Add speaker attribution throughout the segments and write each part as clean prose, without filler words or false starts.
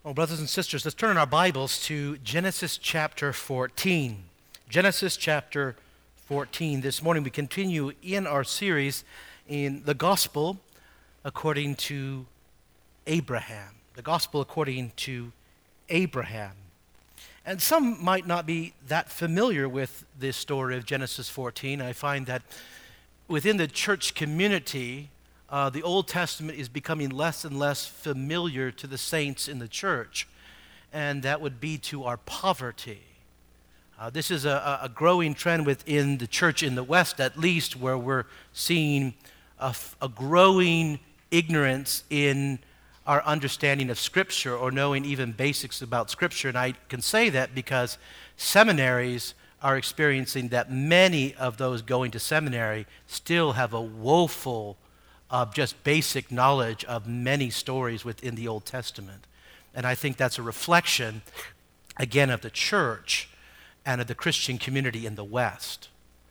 Speaker 1: Well, brothers and sisters, let's turn in our Bibles to Genesis chapter 14. Genesis chapter 14. This morning we continue in our series in the Gospel according to Abraham. The Gospel according to Abraham. And some might not be that familiar with this story of Genesis 14. I find that within the church community, the Old Testament is becoming less and less familiar to the saints in the church, and that would be to our poverty. This is a growing trend within the church in the West, at least, where we're seeing a growing ignorance in our understanding of Scripture or knowing even basics about Scripture. And I can say that because seminaries are experiencing that many of those going to seminary still have a woeful just basic knowledge of many stories within the Old Testament. And I think that's a reflection, again, of the church and of the Christian community in the West.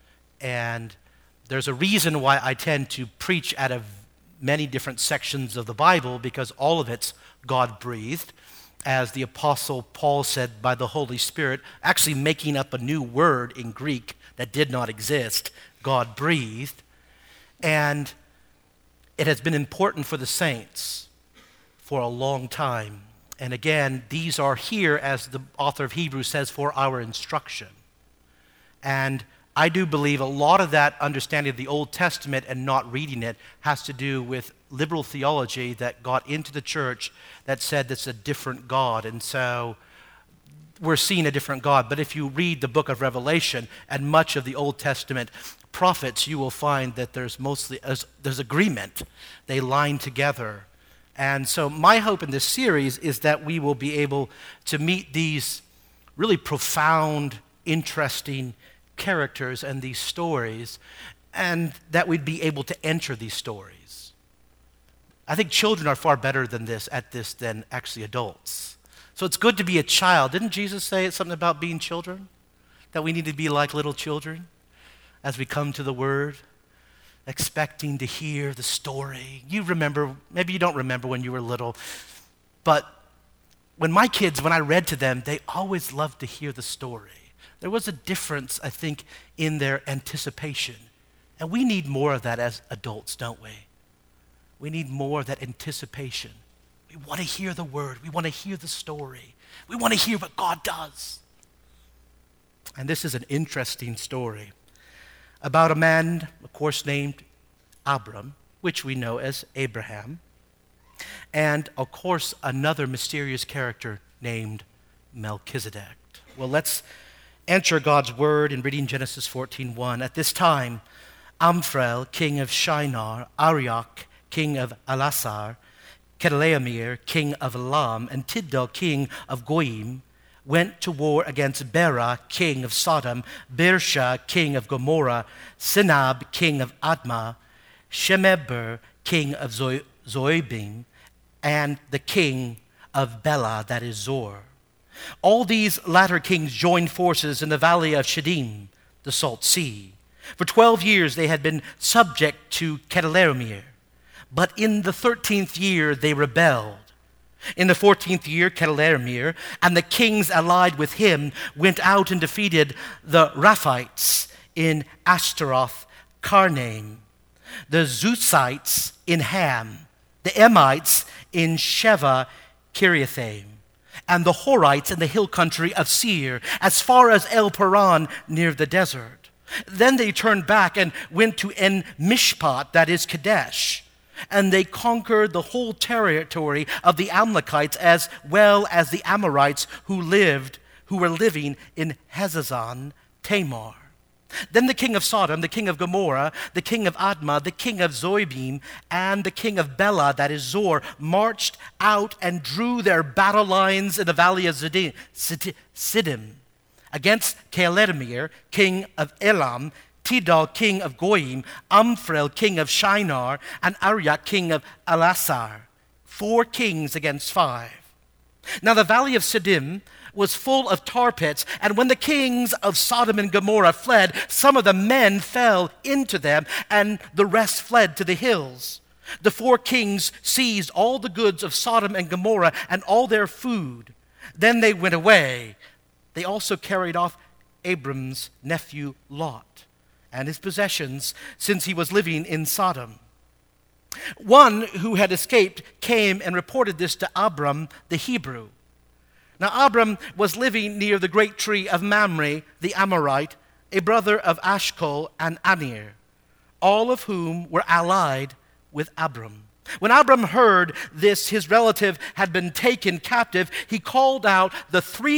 Speaker 1: And there's a reason why I tend to preach out of many different sections of the Bible, because all of it's God-breathed, as the Apostle Paul said, by the Holy Spirit, actually making up a new word in Greek that did not exist, God-breathed. And it has been important for the saints for a long time. And again, these are here, as the author of Hebrews says, for our instruction. And I do believe a lot of that understanding of the Old Testament and not reading it has to do with liberal theology that got into the church that said it's a different God. And so we're seeing a different God. But if you read the book of Revelation and much of the Old Testament prophets, you will find that there's agreement. They line together. And so my hope in this series is that we will be able to meet these really profound, interesting characters and these stories, and that we'd be able to enter these stories. I think children are far better at this than actually adults. So it's good to be a child. Didn't Jesus say something about being children? That we need to be like little children as we come to the Word, expecting to hear the story. You remember, maybe you don't remember when you were little, but when I read to them, they always loved to hear the story. There was a difference, I think, in their anticipation. And we need more of that as adults, don't we? We need more of that anticipation. We want to hear the Word. We want to hear the story. We want to hear what God does. And this is an interesting story about a man, of course, named Abram, which we know as Abraham, and, of course, another mysterious character named Melchizedek. Well, let's enter God's Word in reading Genesis 14:1. At this time, Amphel, king of Shinar, Arioch, king of Elasar, Kedorlaomer, king of Elam, and Tidal, king of Goyim, went to war against Bera, king of Sodom, Birsha, king of Gomorrah, Sinab, king of Admah, Shemeber, king of Zoibim, and the king of Bela, that is Zor. All these latter kings joined forces in the valley of Shittim, the Salt Sea. For 12 years they had been subject to Kedorlaomer, but in the 13th year they rebelled. In the 14th year, Kedorlaomer and the kings allied with him went out and defeated the Raphites in Ashtaroth Karnaim, the Zuzites in Ham, the Emites in Sheva Kiriathaim, and the Horites in the hill country of Seir, as far as El Paran near the desert. Then they turned back and went to En Mishpat, that is Kadesh, and they conquered the whole territory of the Amalekites as well as the Amorites who were living in Hazazon Tamar. Then the king of Sodom, the king of Gomorrah, the king of Admah, the king of Zoibim, and the king of Bela, that is Zor, marched out and drew their battle lines in the valley of Siddim against Kedorlaomer, king of Elam, Tidal, king of Goyim, Amphel, king of Shinar, and Arioch, king of Elasar. 4 kings against 5. Now the valley of Siddim was full of tar pits, and when the kings of Sodom and Gomorrah fled, some of the men fell into them, and the rest fled to the hills. The four kings seized all the goods of Sodom and Gomorrah and all their food. Then they went away. They also carried off Abram's nephew Lot and his possessions, since he was living in Sodom. One who had escaped came and reported this to Abram the Hebrew. Now Abram was living near the great tree of Mamre the Amorite, a brother of Eshcol and Aner, all of whom were allied with Abram. When Abram heard this, his relative had been taken captive, he called out the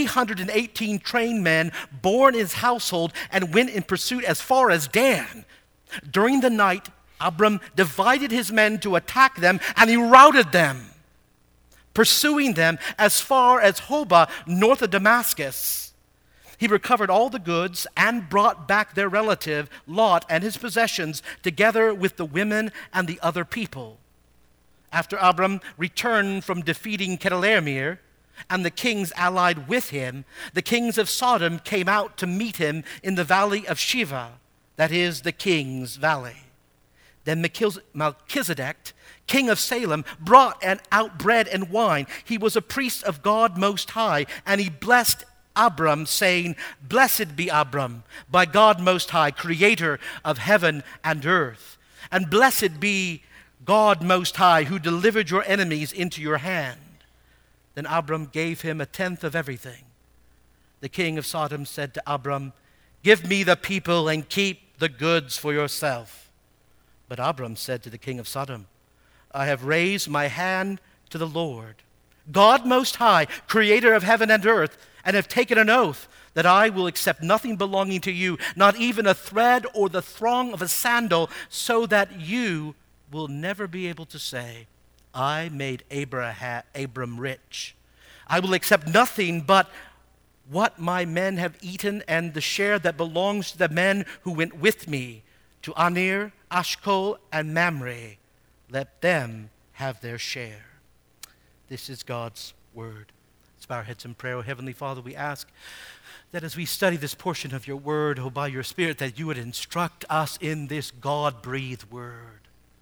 Speaker 1: 318 trained men born in his household and went in pursuit as far as Dan. During the night, Abram divided his men to attack them, and he routed them, pursuing them as far as Hobah, north of Damascus. He recovered all the goods and brought back their relative, Lot, and his possessions, together with the women and the other people. After Abram returned from defeating Kedorlaomer and the kings allied with him, the kings of Sodom came out to meet him in the valley of Shiva, that is, the king's valley. Then Melchizedek, king of Salem, brought out bread and wine. He was a priest of God Most High, and he blessed Abram, saying, "Blessed be Abram, by God Most High, creator of heaven and earth. And blessed be God Most High, who delivered your enemies into your hand." Then Abram gave him a tenth of everything. The king of Sodom said to Abram, "Give me the people and keep the goods for yourself." But Abram said to the king of Sodom, "I have raised my hand to the Lord, God Most High, creator of heaven and earth, and have taken an oath that I will accept nothing belonging to you, not even a thread or the thong of a sandal, so that you will never be able to say, 'I made Abram rich.' I will accept nothing but what my men have eaten and the share that belongs to the men who went with me, to Aner, Eshcol, and Mamre. Let them have their share." This is God's word. Let's bow our heads in prayer. Oh, Heavenly Father, we ask that as we study this portion of your word, oh, by your Spirit, that you would instruct us in this God-breathed word.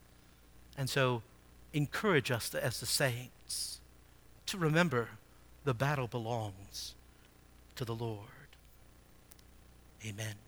Speaker 1: And so encourage us as the saints to remember the battle belongs to the Lord. Amen.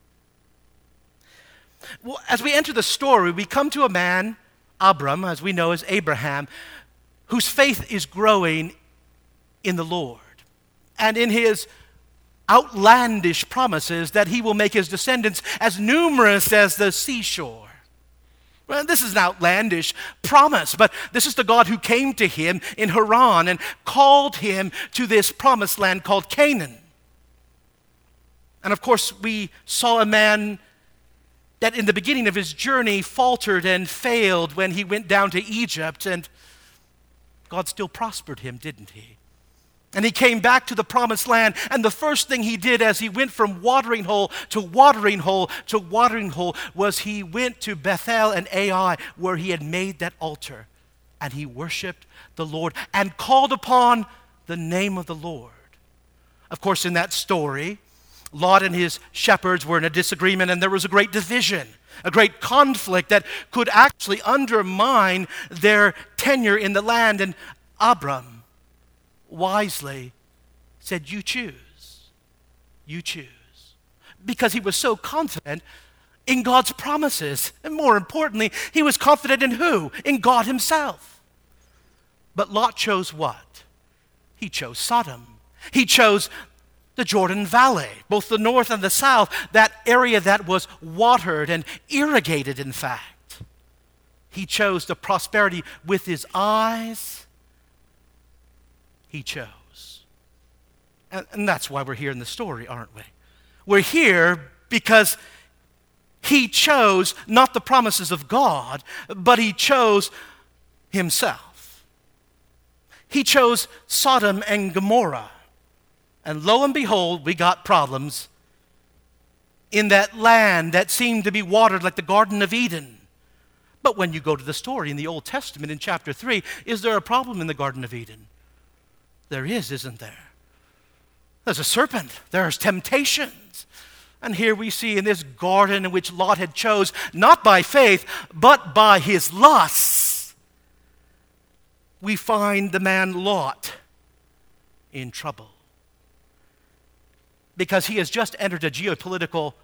Speaker 1: Well, as we enter the story, we come to a man, Abram, as we know as Abraham, whose faith is growing in the Lord and in his outlandish promises that he will make his descendants as numerous as the seashore. Well, this is an outlandish promise, but this is the God who came to him in Haran and called him to this promised land called Canaan. And of course, we saw a man that in the beginning of his journey faltered and failed when he went down to Egypt, and God still prospered him, didn't he? And he came back to the promised land, and the first thing he did as he went from watering hole to watering hole to watering hole was he went to Bethel and Ai, where he had made that altar, and he worshiped the Lord and called upon the name of the Lord. Of course, in that story, Lot and his shepherds were in a disagreement, and there was a great division, a great conflict that could actually undermine their tenure in the land. And Abram wisely said, "You choose. You choose." Because he was so confident in God's promises. And more importantly, he was confident in who? In God himself. But Lot chose what? He chose Sodom. He chose the Jordan Valley, both the north and the south, that area that was watered and irrigated, in fact. He chose the prosperity with his eyes. He chose. And that's why we're here in the story, aren't we? We're here because he chose not the promises of God, but he chose himself. He chose Sodom and Gomorrah. And lo and behold, we got problems in that land that seemed to be watered like the Garden of Eden. But when you go to the story in the Old Testament in chapter 3, is there a problem in the Garden of Eden? There is, isn't there? There's a serpent. There's temptations. And here we see in this garden in which Lot had chose, not by faith, but by his lusts, we find the man Lot in trouble, because he has just entered a geopolitical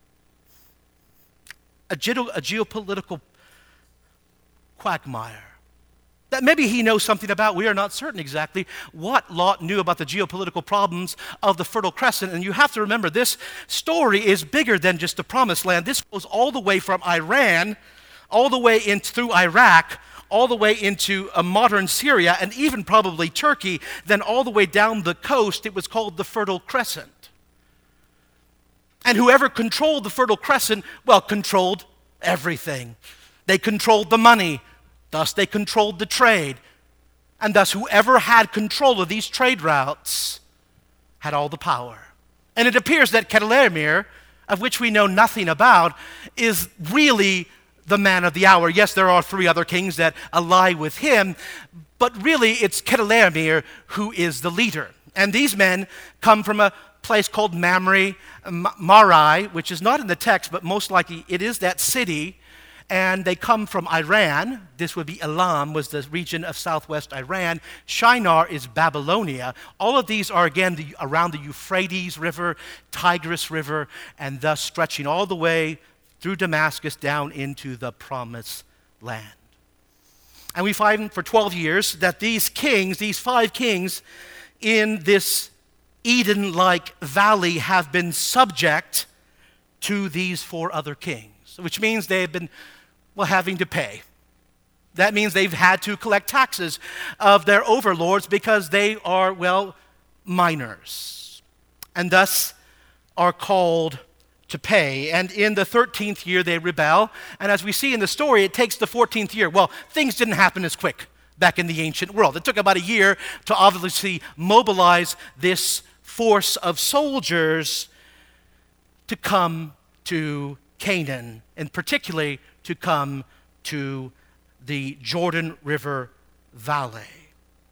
Speaker 1: quagmire that maybe he knows something about. We are not certain exactly what Lot knew about the geopolitical problems of the Fertile Crescent. And you have to remember, this story is bigger than just the Promised Land. This goes all the way from Iran, all the way through Iraq, all the way into modern Syria, and even probably Turkey, then all the way down the coast. It was called the Fertile Crescent. And whoever controlled the Fertile Crescent, well, controlled everything. They controlled the money, thus they controlled the trade. And thus whoever had control of these trade routes had all the power. And it appears that Chedorlaomer, of which we know nothing about, is really the man of the hour. Yes, there are 3 other kings that ally with him, but really it's Chedorlaomer who is the leader. And these men come from a place called Mamre, Marai, which is not in the text, but most likely it is that city. And they come from Iran. This would be Elam, was the region of southwest Iran. Shinar is Babylonia. All of these are, again, around the Euphrates River, Tigris River, and thus stretching all the way through Damascus down into the Promised Land. And we find for 12 years that these kings, these 5 kings in this Eden-like valley, have been subject to these 4 other kings, which means they have been, having to pay. That means they've had to collect taxes of their overlords because they are, minors, and thus are called to pay. And in the 13th year, they rebel. And as we see in the story, it takes the 14th year. Well, things didn't happen as quick back in the ancient world. It took about a year to obviously mobilize this force of soldiers to come to Canaan, and particularly to come to the Jordan River Valley.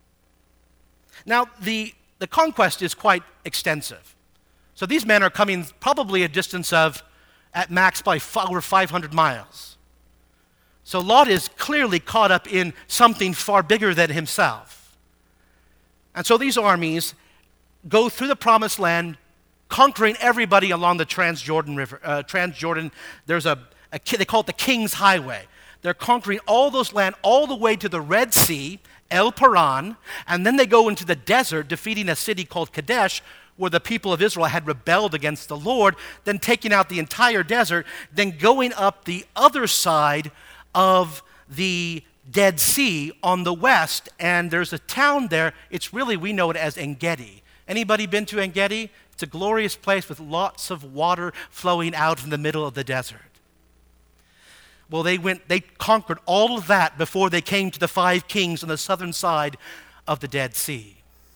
Speaker 1: Now, the conquest is quite extensive. So these men are coming probably a distance of, at max, by over 500 miles. So Lot is clearly caught up in something far bigger than himself. And so these armies go through the Promised Land, conquering everybody along the Transjordan River. There's they call it the King's Highway. They're conquering all those land all the way to the Red Sea, El Paran, and then they go into the desert, defeating a city called Kadesh, where the people of Israel had rebelled against the Lord, then taking out the entire desert, then going up the other side of the Dead Sea on the west, and there's a town there. It's really, we know it as En-Gedi. Anybody been to En-Gedi? It's a glorious place with lots of water flowing out in the middle of the desert. Well, they conquered all of that before they came to the 5 kings on the southern side of the Dead Sea.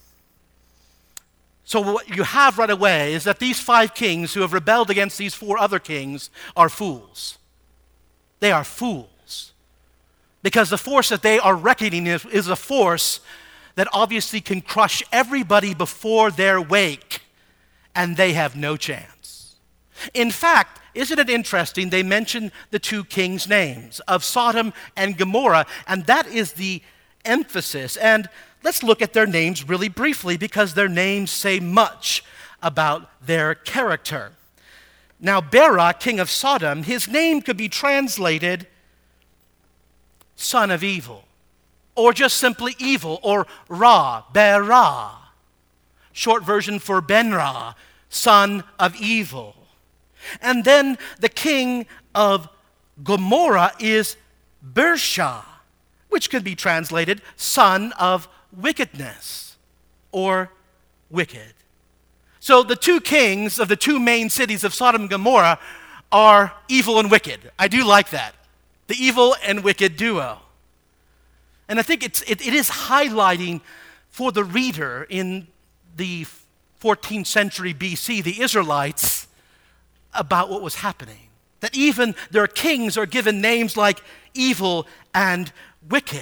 Speaker 1: So what you have right away is that these 5 kings who have rebelled against these 4 other kings are fools. They are fools. Because the force that they are reckoning is a force that obviously can crush everybody before their wake, and they have no chance. In fact, isn't it interesting, they mention the 2 kings' names of Sodom and Gomorrah, and that is the emphasis. And let's look at their names really briefly, because their names say much about their character. Now, Bera, king of Sodom, his name could be translated son of evil, or just simply evil, or Ra, Bera, short version for Ben-Ra, son of evil. And then the king of Gomorrah is Birsha, which could be translated son of wickedness, or wicked. So the 2 kings of the 2 main cities of Sodom and Gomorrah are evil and wicked. I do like that. The evil and wicked duo. And I think it is highlighting for the reader in the 14th century BC, the Israelites, about what was happening. That even their kings are given names like evil and wicked,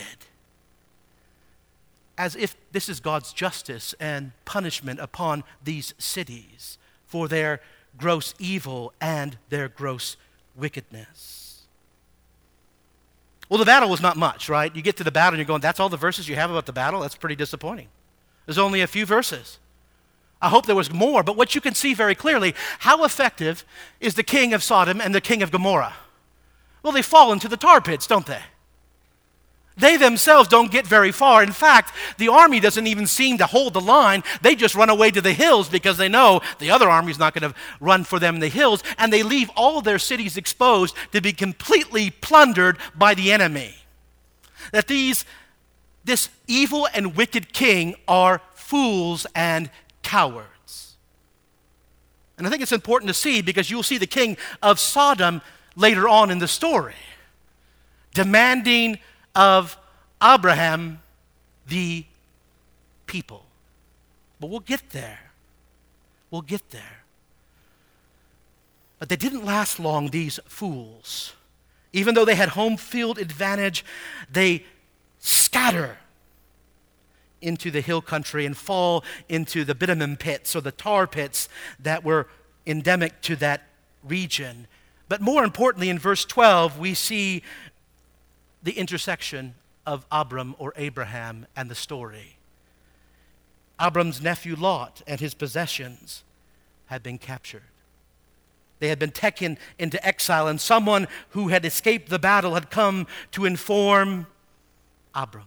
Speaker 1: as if this is God's justice and punishment upon these cities for their gross evil and their gross wickedness. Well, the battle was not much, right? You get to the battle and you're going, that's all the verses you have about the battle? That's pretty disappointing. There's only a few verses. I hope there was more, but what you can see very clearly, how effective is the king of Sodom and the king of Gomorrah? Well, they fall into the tar pits, don't they? They themselves don't get very far. In fact, the army doesn't even seem to hold the line. They just run away to the hills because they know the other army's not going to run for them in the hills, and they leave all of their cities exposed to be completely plundered by the enemy. That this evil and wicked king are fools and cowards. And I think it's important to see because you'll see the king of Sodom later on in the story demanding of Abraham the people. But we'll get there. We'll get there. But they didn't last long, these fools. Even though they had home field advantage, they scatter into the hill country and fall into the bitumen pits or the tar pits that were endemic to that region. But more importantly, in verse 12, we see the intersection of Abram or Abraham and the story. Abram's nephew Lot and his possessions had been captured. They had been taken into exile, and someone who had escaped the battle had come to inform Abram.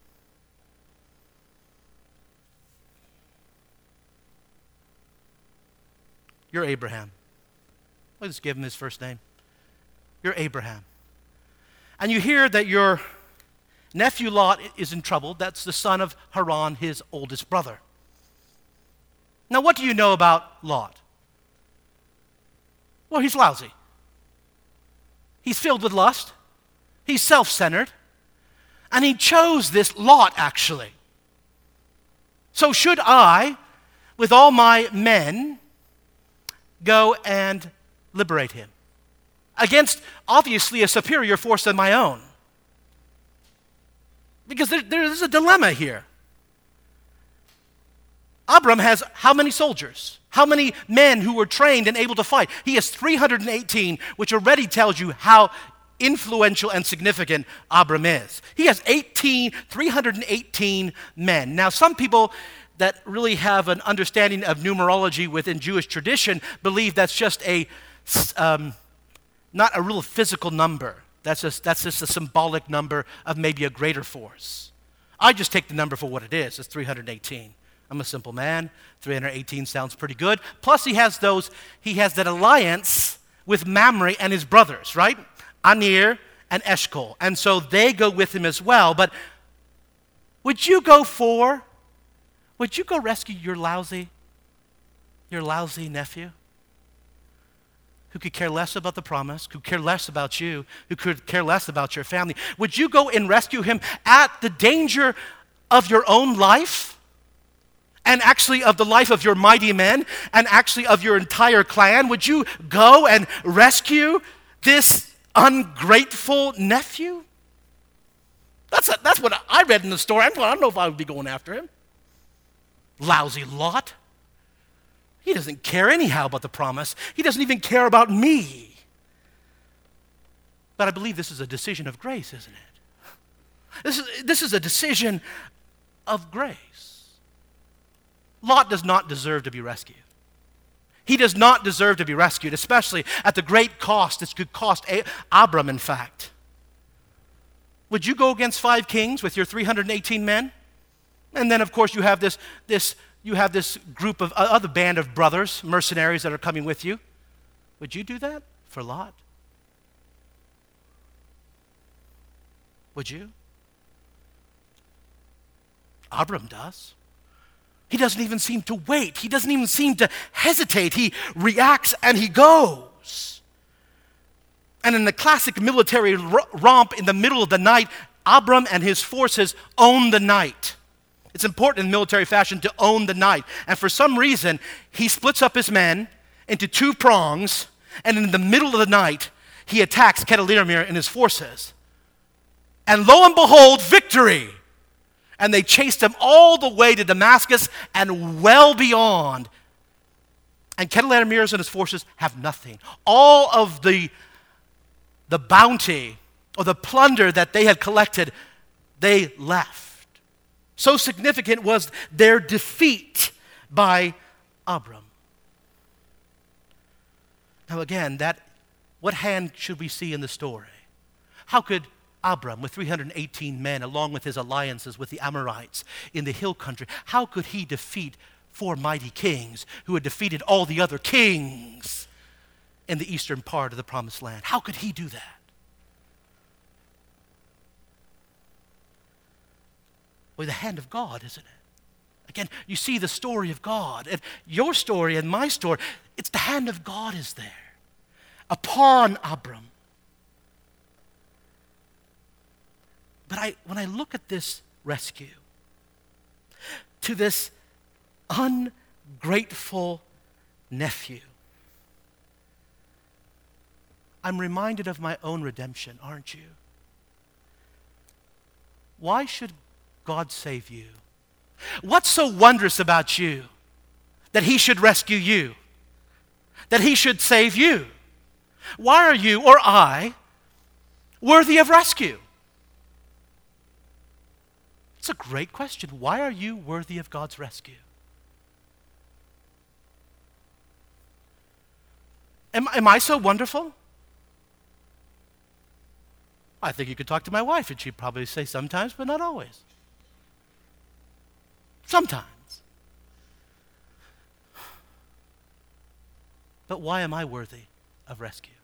Speaker 1: You're Abraham. Let's give him his first name. You're Abraham. And you hear that your nephew Lot is in trouble. That's the son of Haran, his oldest brother. Now, what do you know about Lot? Well, he's lousy. He's filled with lust. He's self-centered. And he chose this Lot, actually. So should I, with all my men, go and liberate him against, obviously, a superior force than my own? Because there's a dilemma here. Abram has how many soldiers? How many men who were trained and able to fight? He has 318, which already tells you how influential and significant Abram is. He has 318 men. Now, some people that really have an understanding of numerology within Jewish tradition believe that's just not a real physical number. That's just a symbolic number of maybe a greater force. I just take the number for what it is. It's 318. I'm a simple man. 318 sounds pretty good. Plus he has that alliance with Mamre and his brothers, right? Anir and Eshcol. And so they go with him as well. But would you go rescue your lousy nephew? Who could care less about the promise, who could care less about you, who could care less about your family? Would you go and rescue him at the danger of your own life? And actually of the life of your mighty men, and actually of your entire clan? Would you go and rescue this ungrateful nephew? That's what I read in the story. I don't know if I would be going after him. Lousy Lot. He doesn't care anyhow about the promise. He doesn't even care about me. But I believe this is a decision of grace, isn't it? This is a decision of grace. Lot does not deserve to be rescued. He does not deserve to be rescued, especially at the great cost this could cost Abram, in fact. Would you go against 5 kings with your 318 men? And then, of course, you have this group of other band of brothers, mercenaries that are coming with you. Would you do that for Lot? Would you? Abram does. He doesn't even seem to wait. He doesn't even seem to hesitate. He reacts and he goes. And in the classic military romp in the middle of the night, Abram and his forces own the night. It's important in military fashion to own the night. And for some reason, he splits up his men into 2 prongs, and in the middle of the night, he attacks Chedorlaomer and his forces. And lo and behold, victory! And they chased him all the way to Damascus and well beyond. And Chedorlaomer and his forces have nothing. All of the bounty or the plunder that they had collected, they left. So significant was their defeat by Abram. Now again, what hand should we see in the story? How could Abram, with 318 men, along with his alliances with the Amorites in the hill country, how could he defeat 4 mighty kings who had defeated all the other kings in the eastern part of the Promised Land? How could he do that? Well, the hand of God, isn't it? Again, you see the story of God. And your story and my story, it's the hand of God is there upon Abram. But when I look at this rescue, to this ungrateful nephew, I'm reminded of my own redemption, aren't you? Why should God save you? What's so wondrous about you that he should rescue you? That he should save you? Why are you or I worthy of rescue? It's a great question. Why are you worthy of God's rescue? Am I so wonderful? I think you could talk to my wife and she'd probably say sometimes, but not always. Sometimes. But why am I worthy of rescue?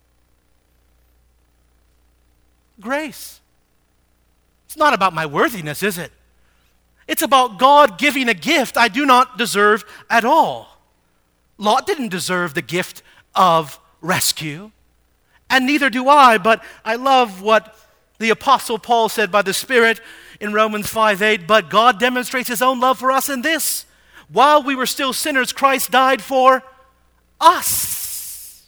Speaker 1: Grace. It's not about my worthiness, is it? It's about God giving a gift I do not deserve at all. Lot didn't deserve the gift of rescue, and neither do I, but I love what the Apostle Paul said by the Spirit in Romans 5:8, but God demonstrates his own love for us in this: while we were still sinners, Christ died for us.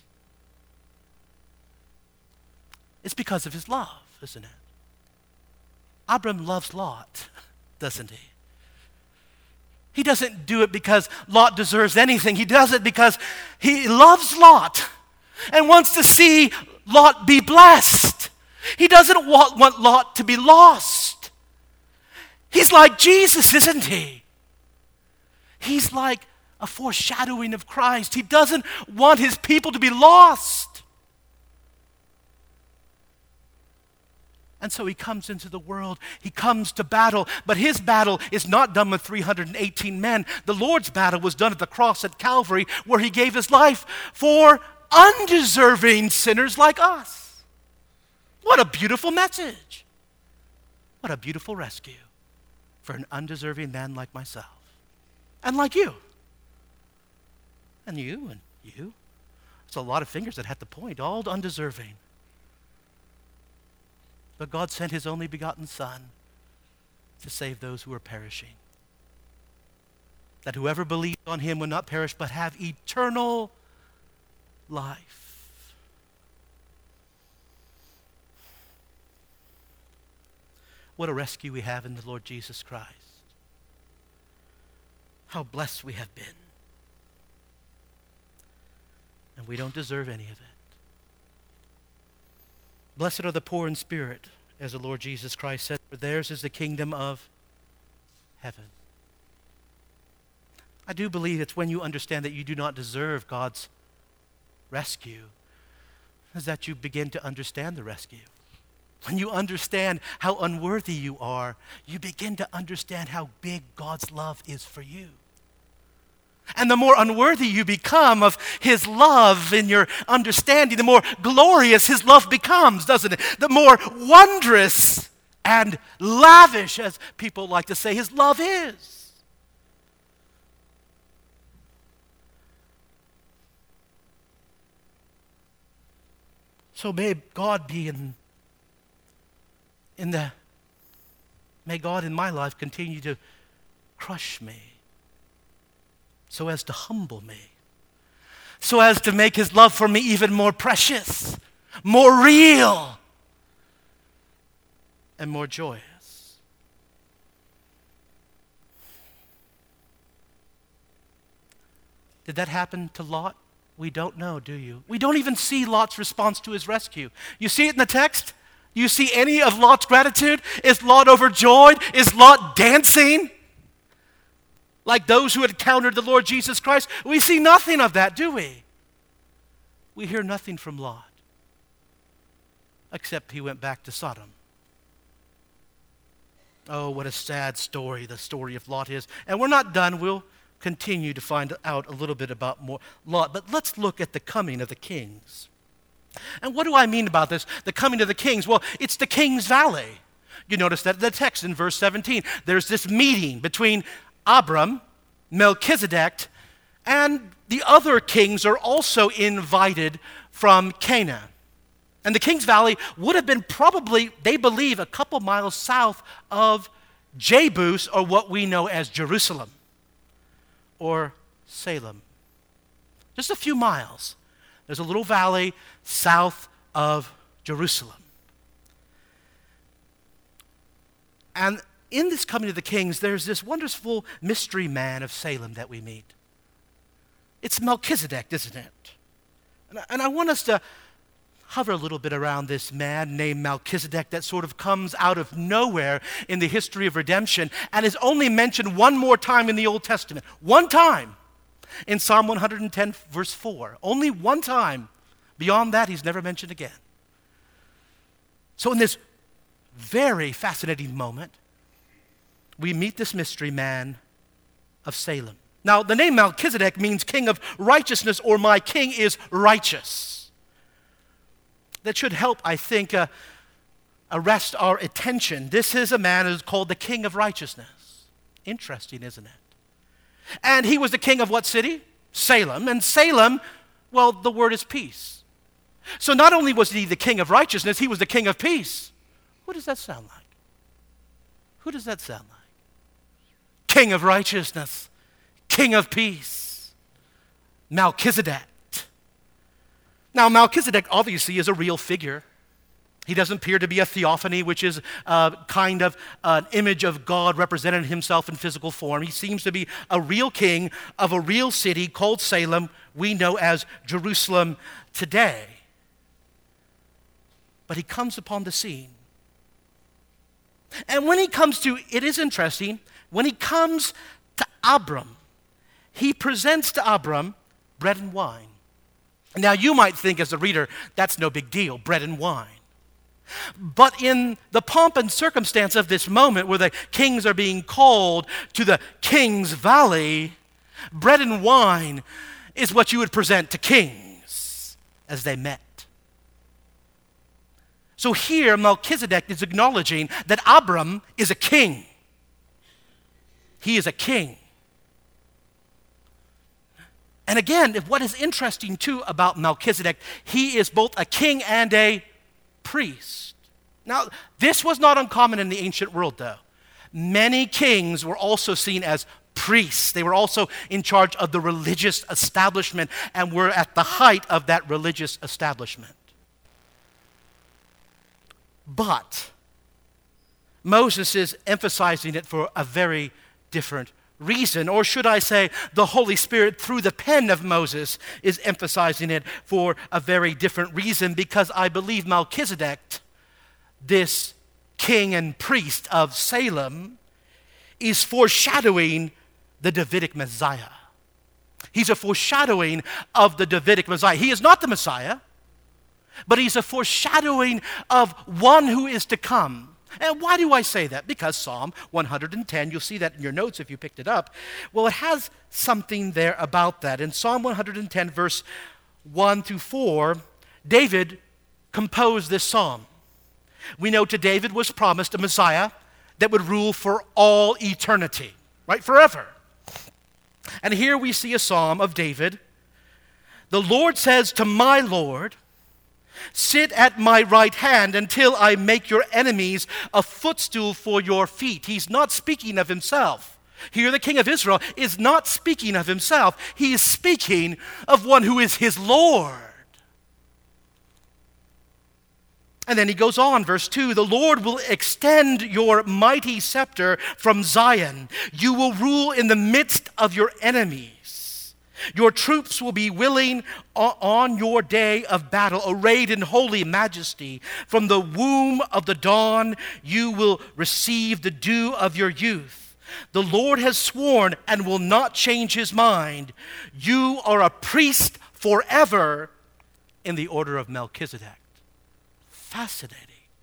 Speaker 1: It's because of his love, isn't it? Abram loves Lot, doesn't he? He doesn't do it because Lot deserves anything. He does it because he loves Lot and wants to see Lot be blessed. He doesn't want Lot to be lost. He's like Jesus, isn't he? He's like a foreshadowing of Christ. He doesn't want his people to be lost. And so he comes into the world, he comes to battle, but his battle is not done with 318 men. The Lord's battle was done at the cross at Calvary, where he gave his life for undeserving sinners like us. What a beautiful message. What a beautiful rescue for an undeserving man like myself and like you. And you and you. It's a lot of fingers that had to point, all undeserving. But God sent his only begotten Son to save those who are perishing. That whoever believes on him will not perish but have eternal life. What a rescue we have in the Lord Jesus Christ. How blessed we have been. And we don't deserve any of it. Blessed are the poor in spirit, as the Lord Jesus Christ said, for theirs is the kingdom of heaven. I do believe it's when you understand that you do not deserve God's rescue, is that you begin to understand the rescue. When you understand how unworthy you are, you begin to understand how big God's love is for you. And the more unworthy you become of his love in your understanding, the more glorious his love becomes, doesn't it? The more wondrous and lavish, as people like to say, his love is. So may God be may God in my life continue to crush me, so as to humble me, so as to make his love for me even more precious, more real, and more joyous. Did that happen to Lot? We don't know, do you? We don't even see Lot's response to his rescue. You see it in the text? You see any of Lot's gratitude? Is Lot overjoyed? Is Lot dancing? Like those who had encountered the Lord Jesus Christ? We see nothing of that, do we? We hear nothing from Lot, except he went back to Sodom. Oh, what a sad story the story of Lot is. And we're not done. We'll continue to find out a little bit about more Lot. But let's look at the coming of the kings. And what do I mean about this, the coming of the kings? Well, it's the King's Valley. You notice that in the text in verse 17. There's this meeting between Abram, Melchizedek, and the other kings are also invited from Canaan. And the King's Valley would have been probably, they believe, a couple miles south of Jebus, or what we know as Jerusalem, or Salem. Just a few miles. There's a little valley south of Jerusalem. And in this coming of the kings, there's this wonderful mystery man of Salem that we meet. It's Melchizedek, isn't it? And I want us to hover a little bit around this man named Melchizedek that sort of comes out of nowhere in the history of redemption and is only mentioned one more time in the Old Testament. One time in Psalm 110, verse 4. Only one time. Beyond that, he's never mentioned again. So in this very fascinating moment, we meet this mystery man of Salem. Now, the name Melchizedek means king of righteousness, or my king is righteous. That should help, I think, arrest our attention. This is a man who's called the king of righteousness. Interesting, isn't it? And he was the king of what city? Salem. And Salem, well, the word is peace. So not only was he the king of righteousness, he was the king of peace. What does that sound like? Who does that sound like? King of righteousness, king of peace, Melchizedek. Now, Melchizedek obviously is a real figure. He doesn't appear to be a theophany, which is kind of an image of God representing himself in physical form. He seems to be a real king of a real city called Salem, we know as Jerusalem today. But he comes upon the scene. And when he comes to, it is interesting, when he comes to Abram, he presents to Abram bread and wine. Now, you might think as a reader, that's no big deal, bread and wine. But in the pomp and circumstance of this moment where the kings are being called to the King's Valley, bread and wine is what you would present to kings as they met. So here, Melchizedek is acknowledging that Abram is a king. He is a king. And again, what is interesting too about Melchizedek, he is both a king and a priest. Now, this was not uncommon in the ancient world, though. Many kings were also seen as priests. They were also in charge of the religious establishment and were at the height of that religious establishment. But Moses is emphasizing it for a very different reason, or should I say, the Holy Spirit, through the pen of Moses, is emphasizing it for a very different reason, because I believe Melchizedek, this king and priest of Salem, is foreshadowing the Davidic Messiah. He's a foreshadowing of the Davidic Messiah. He is not the Messiah, but he's a foreshadowing of one who is to come. And why do I say that? Because Psalm 110, you'll see that in your notes if you picked it up. Well, it has something there about that. In Psalm 110, verse 1 through 4, David composed this psalm. We know to David was promised a Messiah that would rule for all eternity, right? Forever. And here we see a psalm of David. The Lord says to my Lord, sit at my right hand until I make your enemies a footstool for your feet. He's not speaking of himself. Here the king of Israel is not speaking of himself. He is speaking of one who is his Lord. And then he goes on, verse 2, the Lord will extend your mighty scepter from Zion. You will rule in the midst of your enemies. Your troops will be willing on your day of battle, arrayed in holy majesty. From the womb of the dawn, you will receive the dew of your youth. The Lord has sworn and will not change his mind. You are a priest forever in the order of Melchizedek. Fascinating.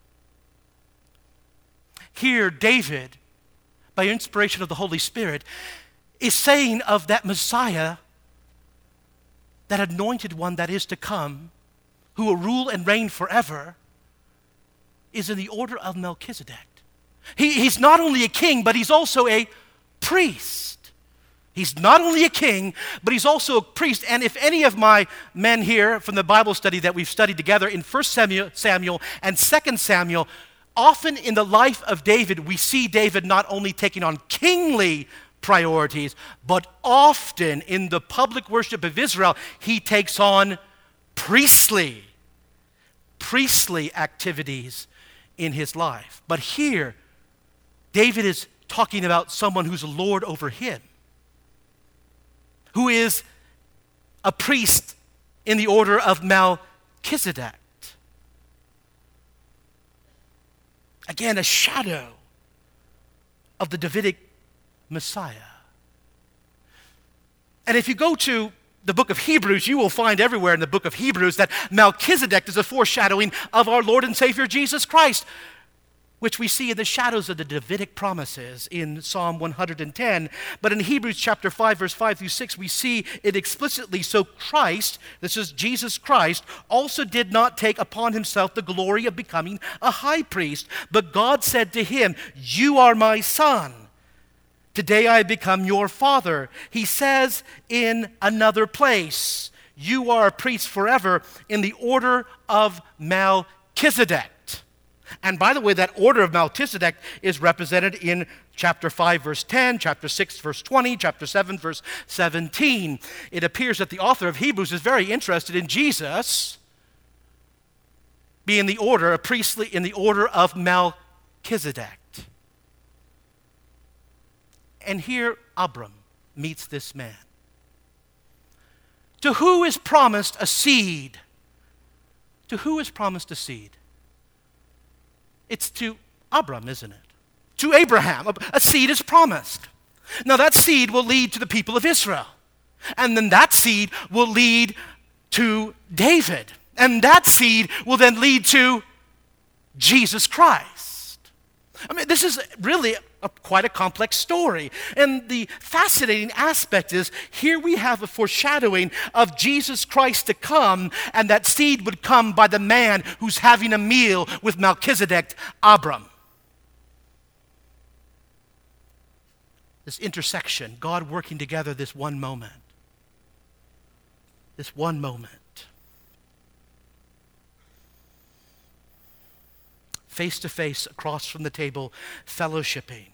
Speaker 1: Here, David, by inspiration of the Holy Spirit, is saying of that Messiah, that anointed one that is to come, who will rule and reign forever, is in the order of Melchizedek. He's not only a king, but he's also a priest. He's not only a king, but he's also a priest. And if any of my men here from the Bible study that we've studied together in 1 Samuel and 2 Samuel, often in the life of David, we see David not only taking on kingly priorities, but often in the public worship of Israel, he takes on priestly activities in his life. But here, David is talking about someone who's Lord over him, who is a priest in the order of Melchizedek. Again, a shadow of the Davidic Messiah. And if you go to the book of Hebrews, you will find everywhere in the book of Hebrews that Melchizedek is a foreshadowing of our Lord and Savior Jesus Christ, which we see in the shadows of the Davidic promises in Psalm 110. But in Hebrews chapter 5, verse 5 through 6, we see it explicitly. So Christ, this is Jesus Christ, also did not take upon himself the glory of becoming a high priest, but God said to him, "You are my son. Today I become your father." He says in another place, "You are a priest forever in the order of Melchizedek." And by the way, that order of Melchizedek is represented in chapter 5, verse 10, chapter 6, verse 20, chapter 7, verse 17. It appears that the author of Hebrews is very interested in Jesus being a priestly in the order of Melchizedek. And here Abram meets this man, to who is promised a seed. To who is promised a seed? It's to Abram, isn't it? To Abraham. A seed is promised. Now that seed will lead to the people of Israel. And then that seed will lead to David. And that seed will then lead to Jesus Christ. I mean, this is really quite a complex story. And the fascinating aspect is here we have a foreshadowing of Jesus Christ to come, and that seed would come by the man who's having a meal with Melchizedek, Abram. This intersection, God working together this one moment. This one moment. Face to face, across from the table, fellowshipping.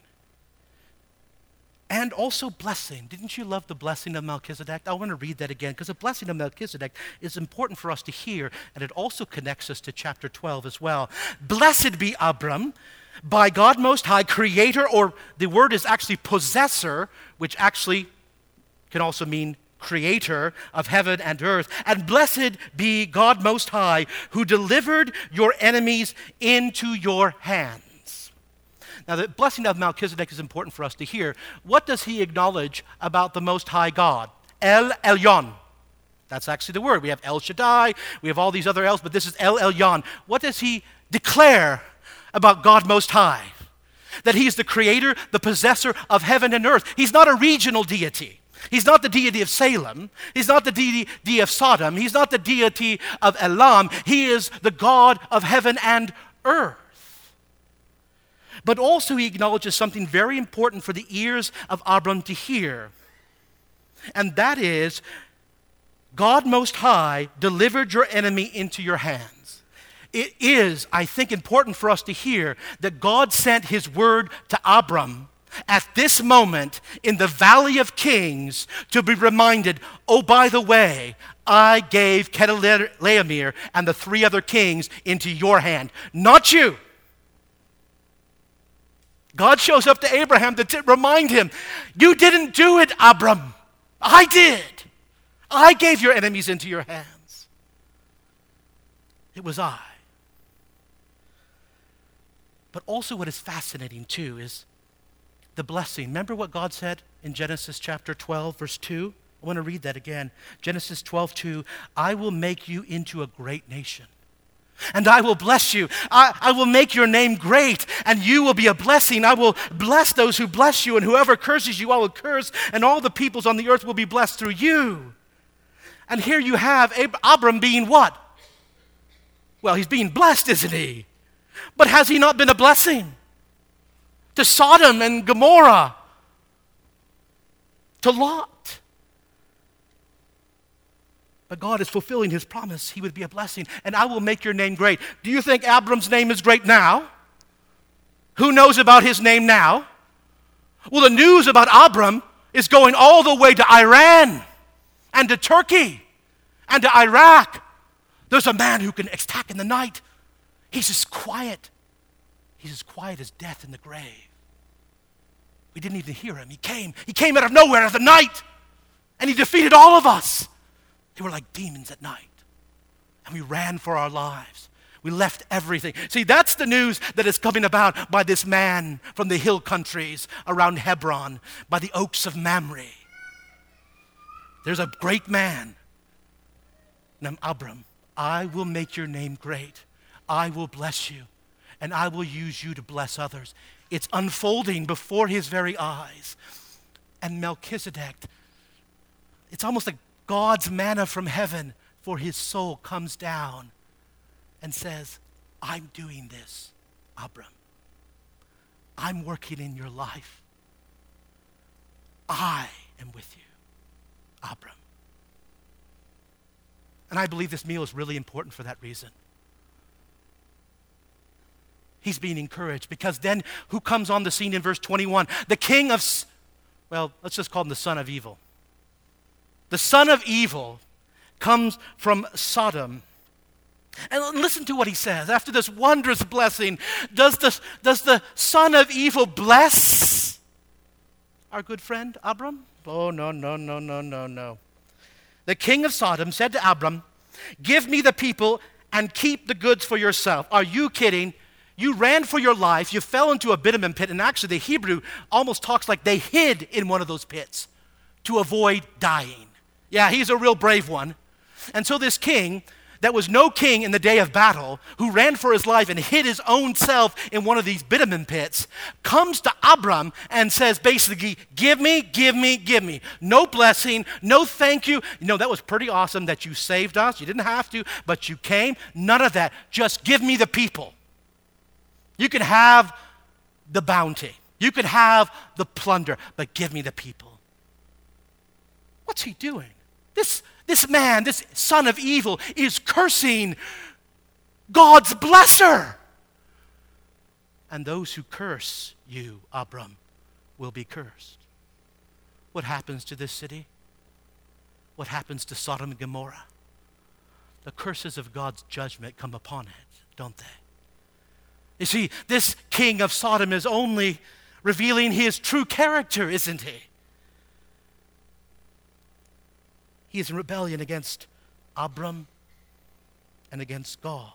Speaker 1: And also blessing. Didn't you love the blessing of Melchizedek? I want to read that again because the blessing of Melchizedek is important for us to hear, and it also connects us to chapter 12 as well. Blessed be Abram, by God Most High, creator, or the word is actually possessor, which actually can also mean creator of heaven and earth. And blessed be God Most High, who delivered your enemies into your hands. Now, the blessing of Melchizedek is important for us to hear. What does he acknowledge about the Most High God? El Elyon. That's actually the word. We have El Shaddai, we have all these other L's, but this is El Elyon. What does he declare about God Most High? That he's the creator, the possessor of heaven and earth. He's not a regional deity. He's not the deity of Salem. He's not the deity of Sodom. He's not the deity of Elam. He is the God of heaven and earth. But also he acknowledges something very important for the ears of Abram to hear. And that is, God Most High delivered your enemy into your hands. It is, I think, important for us to hear that God sent his word to Abram at this moment in the Valley of Kings to be reminded, oh, by the way, I gave Chedorlaomer and the three other kings into your hand, not you. God shows up to Abraham to remind him, you didn't do it, Abram. I did. I gave your enemies into your hands. It was I. But also what is fascinating too is the blessing. Remember what God said in Genesis chapter 12, verse 2? I want to read that again. Genesis 12:2. I will make you into a great nation, and I will bless you. I will make your name great, and you will be a blessing. I will bless those who bless you, and whoever curses you, I will curse, and all the peoples on the earth will be blessed through you. And here you have Abram being what? Well, he's being blessed, isn't he? But has he not been a blessing to Sodom and Gomorrah, to Lot? But God is fulfilling his promise. He would be a blessing. And I will make your name great. Do you think Abram's name is great now? Who knows about his name now? Well, the news about Abram is going all the way to Iran and to Turkey and to Iraq. There's a man who can attack in the night. He's as quiet. He's as quiet as death in the grave. We didn't even hear him. He came out of nowhere of the night, and he defeated all of us. They were like demons at night. And we ran for our lives. We left everything. See, that's the news that is coming about by this man from the hill countries around Hebron, by the oaks of Mamre. There's a great man named Abram. I will make your name great. I will bless you, and I will use you to bless others. It's unfolding before his very eyes. And Melchizedek, it's almost like God's manna from heaven for his soul comes down and says, I'm doing this, Abram. I'm working in your life. I am with you, Abram. And I believe this meal is really important for that reason. He's being encouraged because then who comes on the scene in verse 21? The king of, well, let's just call him the son of evil. The son of evil comes from Sodom. And listen to what he says. After this wondrous blessing, does the son of evil bless our good friend Abram? Oh, no. The king of Sodom said to Abram, give me the people and keep the goods for yourself. Are you kidding? You ran for your life. You fell into a bitumen pit. And actually, the Hebrew almost talks like they hid in one of those pits to avoid dying. Yeah, he's a real brave one. And so this king, that was no king in the day of battle, who ran for his life and hid his own self in one of these bitumen pits, comes to Abram and says basically, give me. No blessing, no thank you. You know, that was pretty awesome that you saved us. You didn't have to, but you came. None of that. Just give me the people. You can have the bounty. You can have the plunder, but give me the people. What's he doing? This man, this son of evil, is cursing God's blesser. And those who curse you, Abram, will be cursed. What happens to this city? What happens to Sodom and Gomorrah? The curses of God's judgment come upon it, don't they? You see, this king of Sodom is only revealing his true character, isn't he? He is in rebellion against Abram and against God.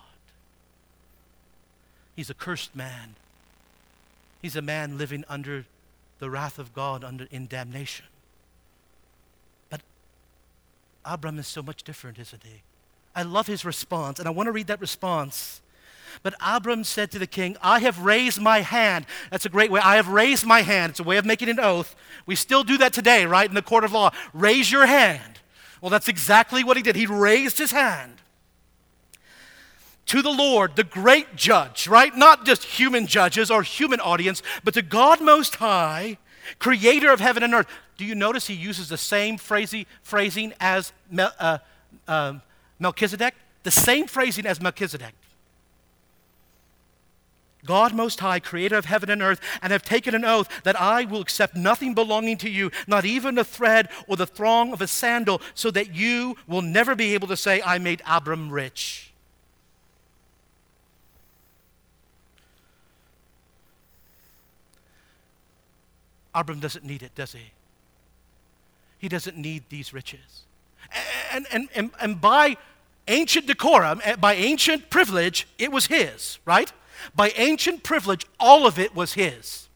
Speaker 1: He's a cursed man. He's a man living under the wrath of God in damnation. But Abram is so much different, isn't he? I love his response, and I want to read that response. But Abram said to the king, I have raised my hand. That's a great way. I have raised my hand. It's a way of making an oath. We still do that today, right, in the court of law. Raise your hand. Well, that's exactly what he did. He raised his hand to the Lord, the great judge, right? Not just human judges or human audience, but to God Most High, creator of heaven and earth. Do you notice he uses the same phrasing as Melchizedek? The same phrasing as Melchizedek. God Most High, creator of heaven and earth, and have taken an oath that I will accept nothing belonging to you, not even a thread or the thong of a sandal, so that you will never be able to say, I made Abram rich. Abram doesn't need it, does he? He doesn't need these riches. And by ancient decorum, by ancient privilege, it was his, right? By ancient privilege, all of it was his.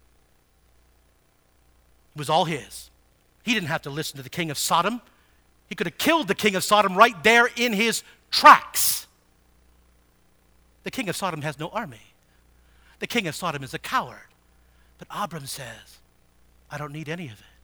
Speaker 1: It was all his. He didn't have to listen to the king of Sodom. He could have killed the king of Sodom right there in his tracks. The king of Sodom has no army. The king of Sodom is a coward. But Abram says, I don't need any of it.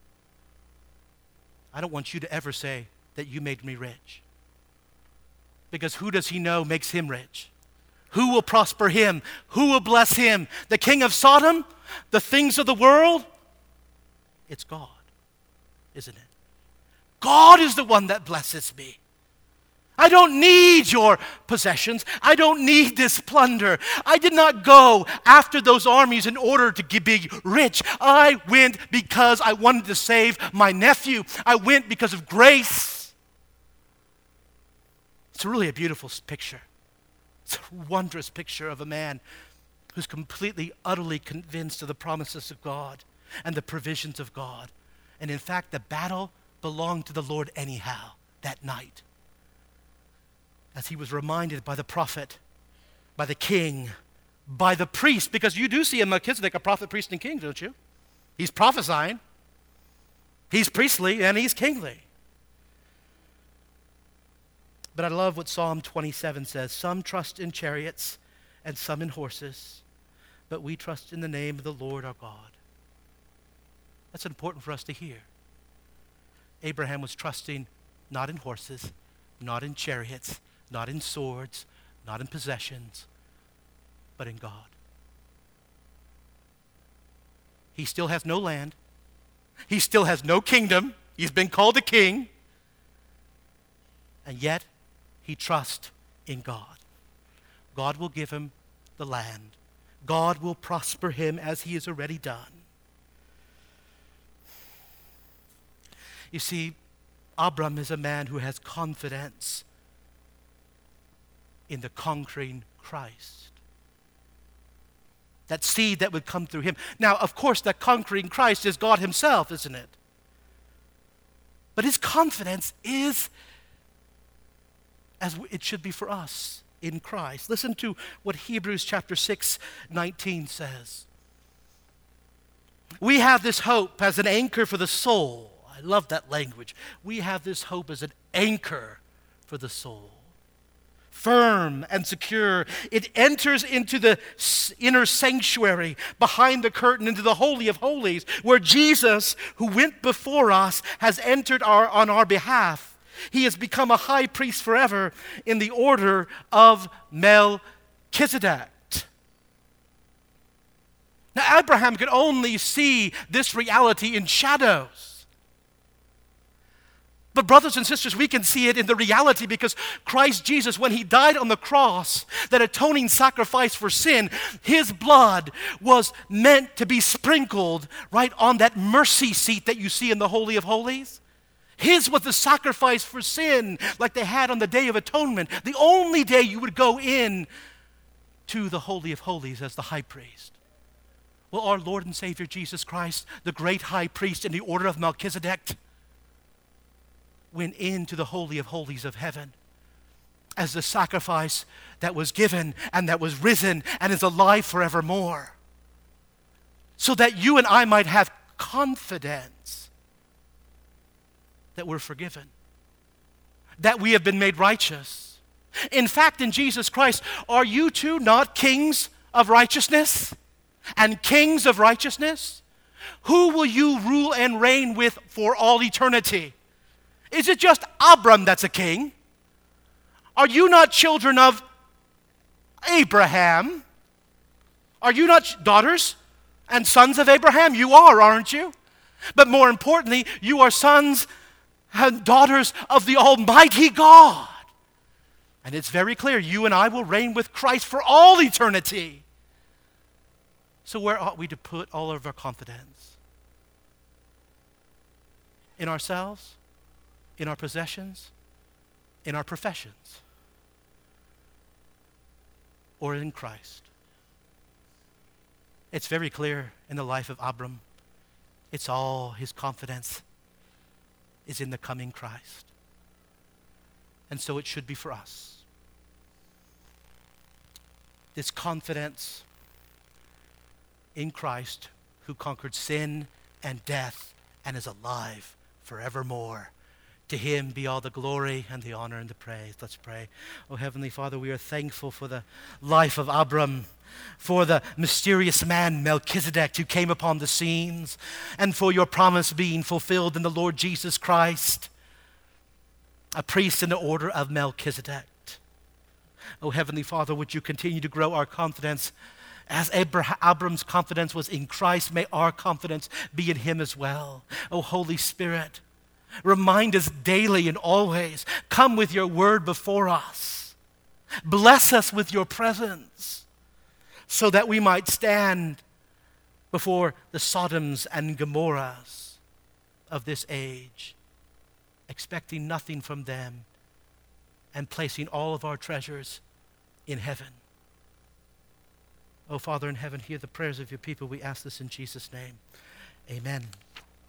Speaker 1: I don't want you to ever say that you made me rich. Because who does he know makes him rich? Who will prosper him? Who will bless him? The king of Sodom? The things of the world? It's God, isn't it? God is the one that blesses me. I don't need your possessions. I don't need this plunder. I did not go after those armies in order to be rich. I went because I wanted to save my nephew. I went because of grace. It's really a beautiful picture. It's a wondrous picture of a man who's completely, utterly convinced of the promises of God and the provisions of God. And in fact, the battle belonged to the Lord anyhow that night. As he was reminded by the prophet, by the king, by the priest, because you do see in Melchizedek a prophet, priest, and king, don't you? He's prophesying. He's priestly and he's kingly. But I love what Psalm 27 says. Some trust in chariots and some in horses, but we trust in the name of the Lord our God. That's important for us to hear. Abraham was trusting not in horses, not in chariots, not in swords, not in possessions, but in God. He still has no land. He still has no kingdom. He's been called a king. And yet, he trusts in God. God will give him the land. God will prosper him as he has already done. You see, Abram is a man who has confidence in the conquering Christ. That seed that would come through him. Now, of course, that conquering Christ is God himself, isn't it? But his confidence is as it should be for us in Christ. Listen to what Hebrews chapter 6:19 says. We have this hope as an anchor for the soul. I love that language. We have this hope as an anchor for the soul. Firm and secure. It enters into the inner sanctuary behind the curtain, into the Holy of Holies, where Jesus, who went before us, has entered on our behalf. He has become a high priest forever in the order of Melchizedek. Now, Abraham could only see this reality in shadows. But brothers and sisters, we can see it in the reality because Christ Jesus, when he died on the cross, that atoning sacrifice for sin, his blood was meant to be sprinkled right on that mercy seat that you see in the Holy of Holies. His was the sacrifice for sin like they had on the Day of Atonement, the only day you would go in to the Holy of Holies as the high priest. Well, our Lord and Savior Jesus Christ, the great high priest in the order of Melchizedek, went into the Holy of Holies of heaven as the sacrifice that was given and that was risen and is alive forevermore, so that you and I might have confidence that we're forgiven, that we have been made righteous. In fact, in Jesus Christ, are you too not kings of righteousness and kings of righteousness? Who will you rule and reign with for all eternity? Is it just Abram that's a king? Are you not children of Abraham? Are you not daughters and sons of Abraham? You are, aren't you? But more importantly, you are sons and daughters of the Almighty God. And it's very clear, you and I will reign with Christ for all eternity. So where ought we to put all of our confidence? In ourselves? In our possessions, in our professions, or in Christ? It's very clear in the life of Abram. It's all his confidence is in the coming Christ. And so it should be for us. This confidence in Christ, who conquered sin and death and is alive forevermore. To him be all the glory and the honor and the praise. Let's pray. Oh, Heavenly Father, we are thankful for the life of Abram, for the mysterious man Melchizedek who came upon the scenes, and for your promise being fulfilled in the Lord Jesus Christ, a priest in the order of Melchizedek. Oh, Heavenly Father, would you continue to grow our confidence as Abram's confidence was in Christ, may our confidence be in him as well. Oh, Holy Spirit, remind us daily and always. Come with your word before us. Bless us with your presence so that we might stand before the Sodoms and Gomorrahs of this age, expecting nothing from them and placing all of our treasures in heaven. Oh, Father in heaven, hear the prayers of your people. We ask this in Jesus' name. Amen.